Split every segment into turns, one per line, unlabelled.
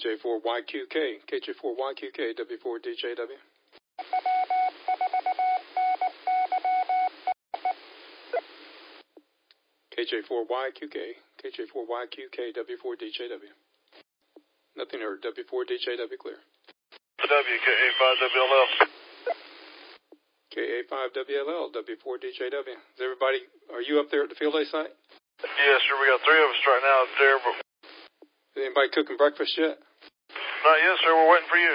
KJ4YQK, KJ4YQK, W4DJW. KJ4YQK, KJ4YQK, W4DJW. Nothing heard. W4DJW clear.
WKA5WLL.
KA5WLL, W4DJW. Is everybody, are you up there at the field day site?
Yes, sir. We got 3 of us right now up there, but...
Is anybody cooking breakfast yet?
Not yet, sir. We're waiting for you.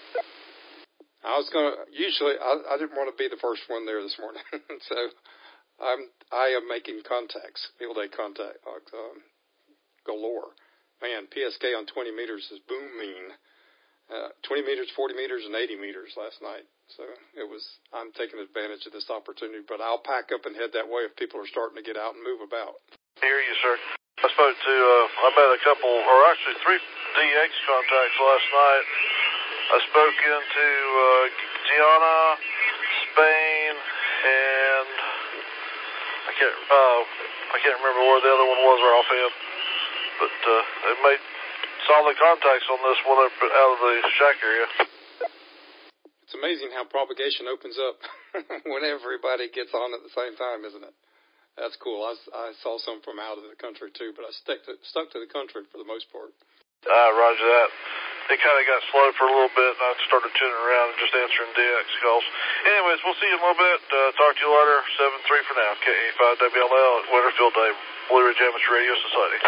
I was going to, usually, I didn't want to be the first one there this morning. So I am making contacts, field day contact, galore. Man, PSK on 20 meters is booming. 20 meters, 40 meters, and 80 meters last night. So I'm taking advantage of this opportunity, but I'll pack up and head that way if people are starting to get out and move about.
I hear you, sir. I spoke to, I met a couple, or actually 3 DX contacts last night. I spoke into Guyana, Spain, and I can't remember where the other one was right offhand. But they made solid contacts on this one out of the shack area.
It's amazing how propagation opens up when everybody gets on at the same time, isn't it? That's cool. I saw some from out of the country too, but I stuck to the country for the most part.
Roger that. It kind of got slow for a little bit, and I started tuning around and just answering DX calls. Anyways, we'll see you in a little bit. Talk to you later. 7-3 for now. KA5WLL at Winterfield Day, Blue Ridge Amateur Radio Society.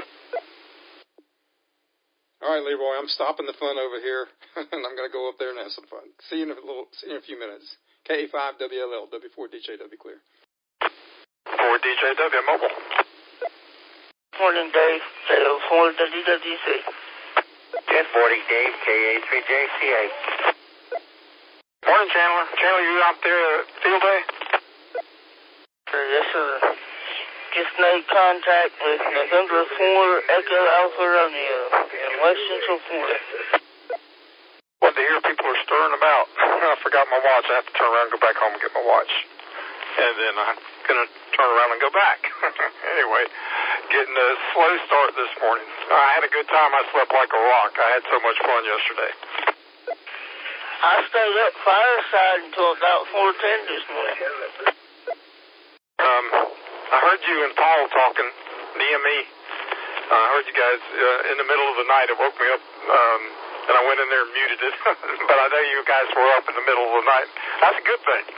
All right, Leroy, I'm stopping the fun over here, and I'm going to go up there and have some fun. See you in a few minutes. KA5WLL, W4DJW clear.
4DJW mobile.
Morning, Dave. KO4WWC.
1040 Dave, KA3JCA.
Morning, Chandler. Chandler, you out there at field day?
Yes, sir. Just made contact with November 4 Echo Alpha Romeo in West Central Florida.
What to hear people are stirring about. I forgot my watch. I have to turn around and go back home and get my watch. And then I'm going to turn around and go back. Anyway, getting a slow start this morning. I had a good time. I slept like a rock. I had so much fun yesterday.
I stayed up fireside until about 4:10 this morning.
I heard you and Paul talking, DME. I heard you guys in the middle of the night. It woke me up, and I went in there and muted it. But I know you guys were up in the middle of the night. That's a good thing.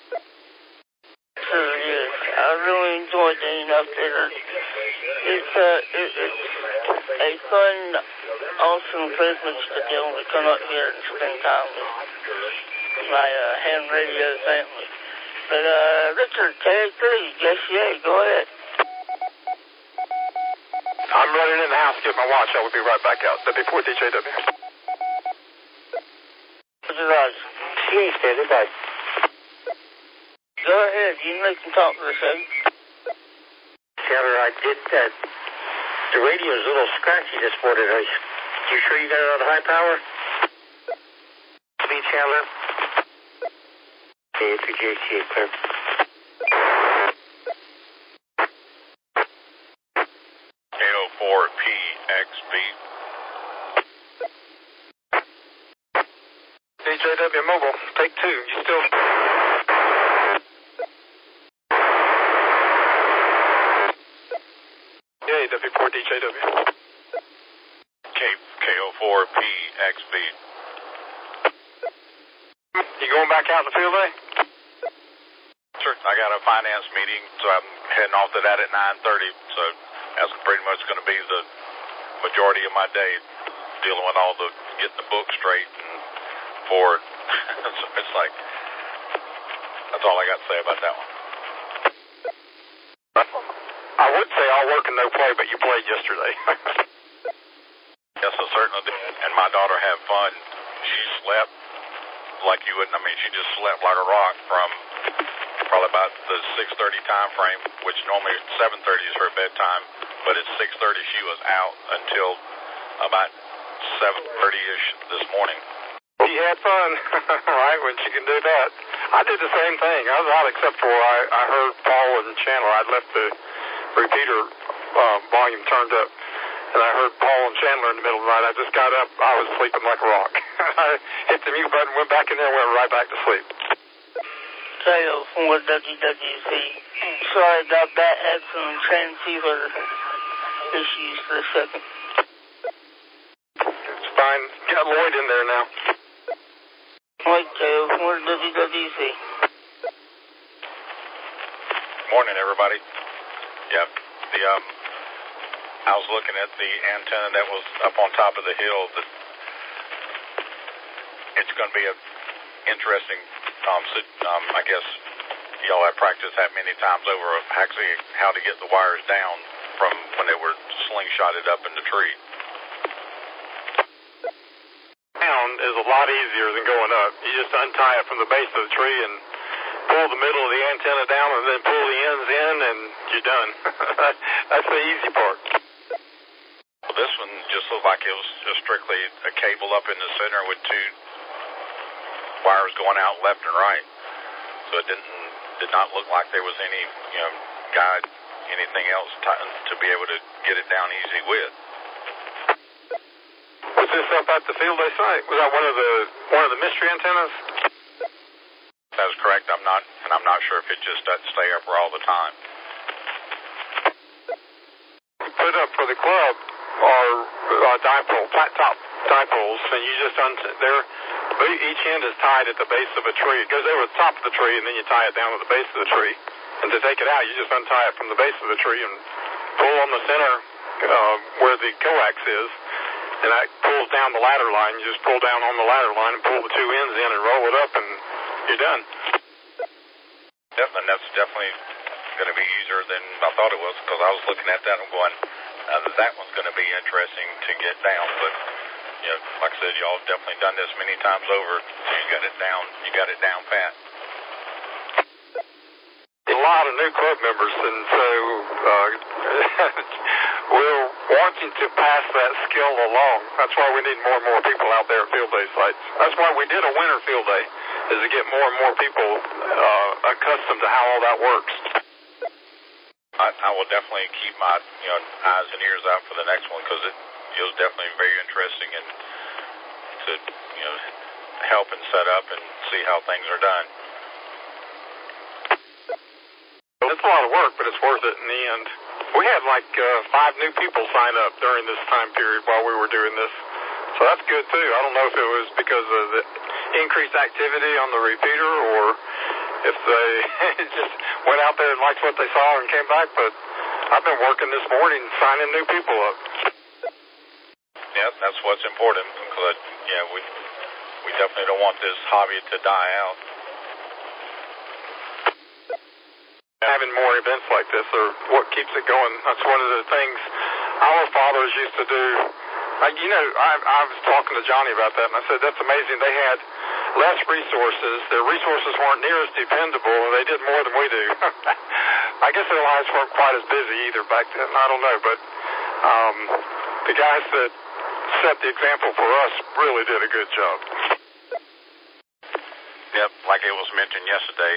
Sure is. I really enjoyed being up there. It's a fun, awesome privilege to be able to come up here and spend time with my ham radio family. But, Richard, KA3, JCA, go ahead.
I'm running in the house to get my watch. I will be right back out. W4DJW.
Roger.
See, standing by.
Go ahead. You can talk for a second.
Taylor, I did that. The radio's a little scratchy this morning. You sure you got it on high power? Speed, Chandler. KA3JCA, clear.
KO4PXB. DJW mobile, take 2. You still... Yeah, W4DJW. KO4PXB. You going back out in the field day? Sure. I got a finance meeting, so I'm heading off to that at 9:30. So that's pretty much going to be the majority of my day, dealing with all the getting the book straight and forward. So it's like that's all I got to say about that one. I would say all work and no play, but you played yesterday. Yes, I certainly did. And my daughter had fun. She slept like you wouldn't. I mean, she just slept like a rock from probably about the 6:30 time frame, which normally 7:30 is her bedtime, but at 6:30 she was out until about 7:30ish this morning. She had fun, right, when she can do that. I did the same thing. I was out except for I heard Paul and Chandler. I'd left the repeater volume turned up,
and I heard Paul and Chandler in the middle of the night. I just got up. I was sleeping like a rock. I hit the mute button, went back in there, and went right back to sleep.
Tayo from WWC. Sorry about that. Had some transceiver issues for a second.
It's fine. Got Lloyd in there now.
Lloyd Tayo from WWC.
Morning, everybody. Yeah, I was looking at the antenna that was up on top of the hill. It's going to be an interesting, I guess y'all have practiced that many times over of actually how to get the wires down from when they were slingshotted up in the tree.
Down is a lot easier than going up. You just untie it from the base of the tree and pull the middle of the antenna down and then pull the ends in and you're done. That's the easy part.
Well, this one just looked like it was just strictly a cable up in the center with two wires going out left and right. So it did not look like there was any, guide, anything else to be able to get it down easy with.
Was this up at the field day site? Was that one of the mystery antennas?
That is correct. I'm not sure if it just doesn't stay up all the time.
Put up for the club are dipole, flat top dipoles, and you just each end is tied at the base of a tree. It goes over the top of the tree, and then you tie it down to the base of the tree. And to take it out, you just untie it from the base of the tree and pull on the center where the coax is, and that pulls down the ladder line. You just pull down on the ladder line and pull the two ends in and roll it up, and you're done.
Yep, and that's definitely going to be easier than I thought it was, because I was looking at that and going, that one's going to be interesting to get down, but like I said, y'all have definitely done this many times over, so you got it down pat.
A lot of new club members, and so we're wanting to pass that skill along. That's why we need more and more people out there at field day sites. That's why we did a winter field day, is to get more and more people accustomed to how all that works.
I will definitely keep my eyes and ears out for the next one, because it was definitely very interesting and to help and set up and see how things are done.
It's a lot of work, but it's worth it in the end. We had 5 new people sign up during this time period while we were doing this, so that's good too. I don't know if it was because of the increased activity on the repeater or if they just went out there and liked what they saw and came back, but I've been working this morning signing new people up.
Yeah, that's what's important, because we definitely don't want this hobby to die out.
Having more events like this are what keeps it going. That's one of the things our fathers used to do. I was talking to Johnny about that, and I said, that's amazing. They had less resources. Their resources weren't near as dependable, and they did more than we do. I guess their lives weren't quite as busy either back then. I don't know, but the guys that set the example for us really did a good job.
Yep, like it was mentioned yesterday,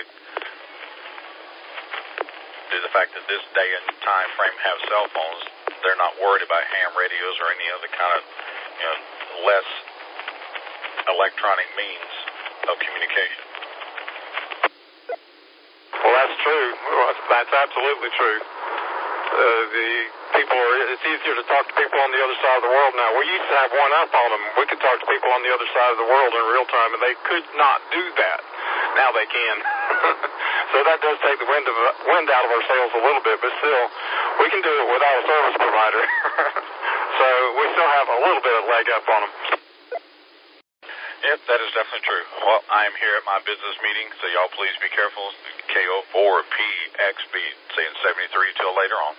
the fact that this day and time frame have cell phones, they're not worried about ham radios or any other kind of less electronic means of communication.
Well, that's true. That's absolutely true. It's easier to talk to people on the other side of the world now. We used to have one up on them. We could talk to people on the other side of the world in real time, and they could not do that. Now they can. So that does take the wind out of our sails a little bit, but still, we can do it without a service provider. So we still have a little bit of leg up on them.
Yep, that is definitely true. Well, I am here at my business meeting, so y'all please be careful. KO4PXB, saying 73 till later on.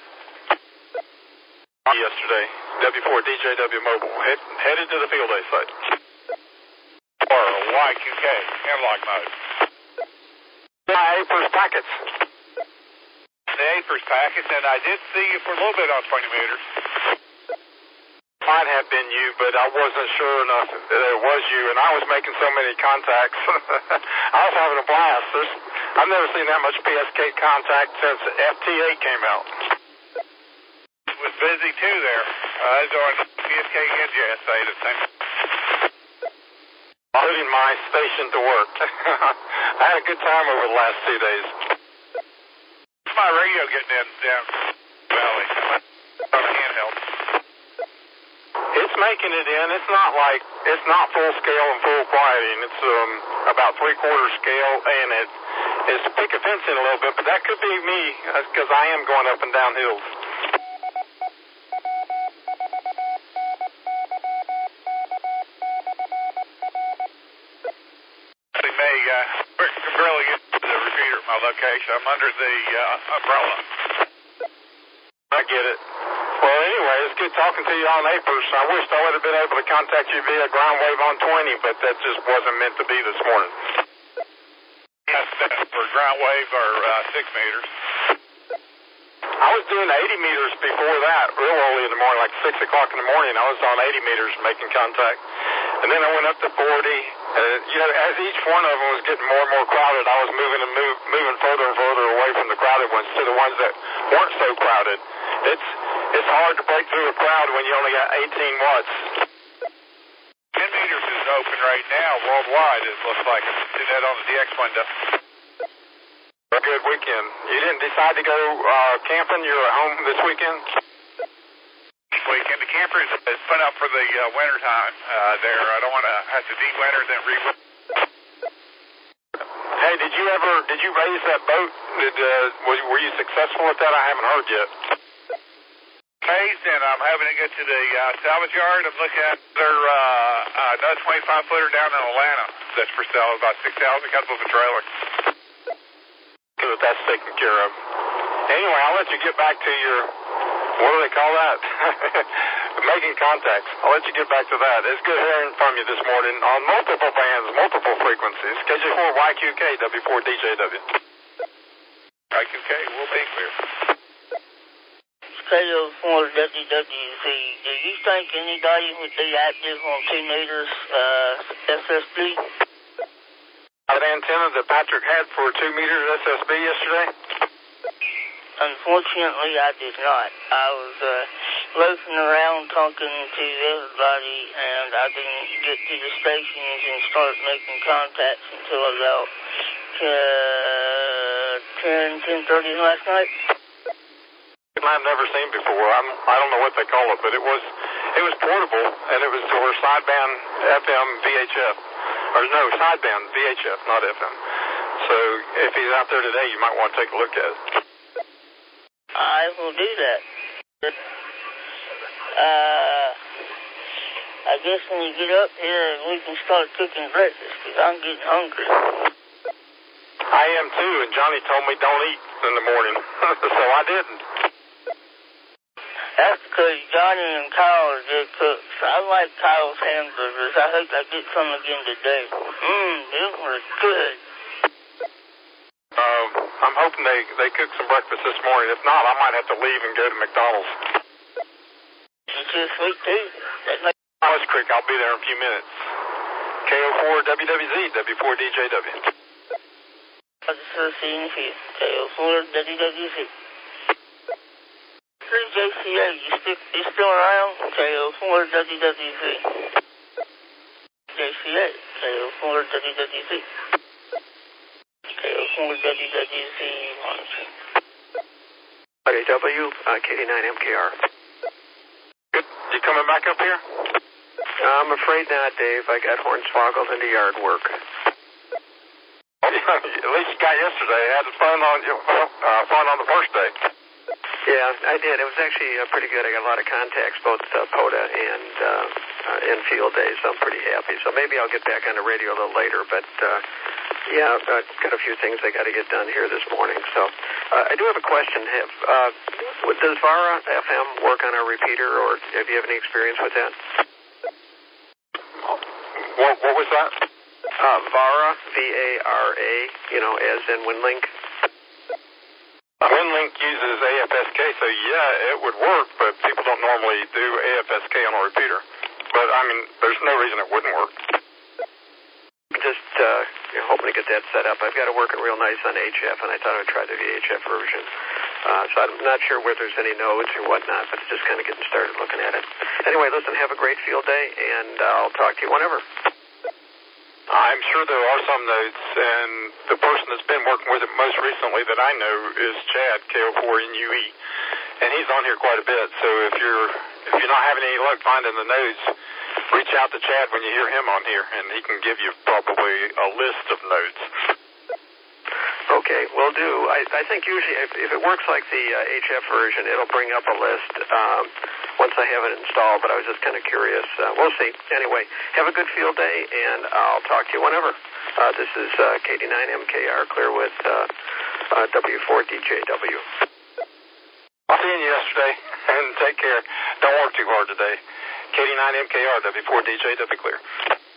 Yesterday, W4DJW Mobile, headed to the field day site.
Or Y2K, analog mode.
My A-First packets.
The A-First packets, and I did see you for a little bit on 20 meters.
Might have been you, but I wasn't sure enough that it was you, and I was making so many contacts. I was having a blast. I've never seen that much PSK contact since FT8 came out.
It was busy too there. Doing PSK and JSA the same.
Putting my station to work. I had a good time over the last 2 days.
What's my radio getting in down valley? On a handheld.
It's making it in. It's not full scale and full quieting. It's about 3/4 scale, and it's pick a fence in a little bit, but that could be me because I am going up and down hills.
I can barely get to the repeater at my location. I'm under the umbrella.
I get it. Well, anyway, it's good talking to you on APERS. I wish I would have been able to contact you via ground wave on 20, but that just wasn't meant to be this morning.
That's for ground wave or 6 meters.
I was doing 80 meters before that, real early in the morning, like 6 o'clock in the morning. I was on 80 meters making contact. And then I went up to 40. As each one of them was getting more and more crowded, I was moving further and further away from the crowded ones to the ones that weren't so crowded. It's hard to break through a crowd when you only got 18 watts.
10 meters is open right now worldwide, it looks like. I see that on the DX window.
A good weekend. You didn't decide to go camping? You're at home this weekend?
This weekend, the campers is put up for the winter time there. I don't want to have to de-winter then re-winter.
Hey, did you raise that boat? Were you successful at that? I haven't heard yet.
Raised, and I'm having to get to the salvage yard. I'm looking at their another 25-footer down in Atlanta that's for sale, about $6,000, comes with a trailer.
Good, that's taken care of. Anyway, I'll let you get back to your, what do they call that? Making contacts. I'll let you get back to that. It's good hearing from you this morning on multiple bands, multiple frequencies. KJ4 YQK, W4DJW.
YQK, we'll be clear.
KO4 WWZ. Do you think anybody would be active on 2 meters SSB?
That antenna that Patrick had for 2 meters SSB yesterday?
Unfortunately, I did not. I was loafing around talking to everybody, and I didn't get to the stations and start making contacts until about 10:30 last night.
I've never seen before. I don't know what they call it, but it was portable, and it was for sideband FM VHF. Or no, sideband VHF, not FM. So if he's out there today, you might want to take a look at it.
I will do that. I guess when you get up here, we can start cooking breakfast, because I'm getting hungry.
I am too, and Johnny told me don't eat in the morning, so I didn't.
That's because Johnny and Kyle are good cooks. I like Kyle's hamburgers. I hope I get some again today. They were good.
I'm hoping they cook some breakfast this morning. If not, I might have to leave and go to McDonald's.
It's just sweet too.
Alice Creek, I'll be there in a few minutes. KO4 WWZ, W4DJW.
I'll just see you here. KO4 WWZ. JCA, you still around? KO4 WWZ. JCA, KO4 WWZ. KO4 WWZ monitoring.
W, KD9 MKR.
Good. You coming back up here?
I'm afraid not, Dave. I got hornswoggled into yard work.
At least you got yesterday. Had fun on the first day.
Yeah, I did. It was actually pretty good. I got a lot of contacts, both POTA and in field days, so I'm pretty happy. So maybe I'll get back on the radio a little later, but yeah, I've got a few things I got to get done here this morning. So I do have a question. Does VARA FM work on a repeater, or have you have any experience with that?
What was that?
VARA, V-A-R-A, as in WinLink.
WinLink uses AFSK, so yeah, it would work, but people don't normally do AFSK on a repeater. But, I mean, there's no reason it wouldn't work.
Just hoping to get that set up. I've got it working real nice on HF, and I thought I'd try the VHF version. So I'm not sure where there's any nodes or whatnot, but just kind of getting started looking at it. Anyway, listen, have a great field day, and I'll talk to you whenever.
I'm sure there are some nodes, and the person that's been working with it most recently that I know is Chad, KO4NUE, and he's on here quite a bit. So if you're not having any luck finding the nodes, reach out to Chad when you hear him on here, and he can give you probably a list of nodes.
Okay, will do. I think usually if it works like the HF version, it'll bring up a list once I have it installed, but I was just kind of curious. We'll see. Anyway, have a good field day, and I'll talk to you whenever. This is KD9MKR, clear with W4DJW.
I'll see you yesterday, and take care. Don't work too hard today. KD9MKR, W4DJW, clear.